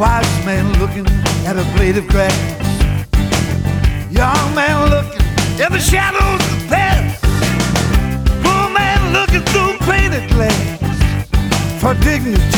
Wise man looking at a blade of grass. Young man looking in the shadows of the past. Poor man looking through painted glass for dignity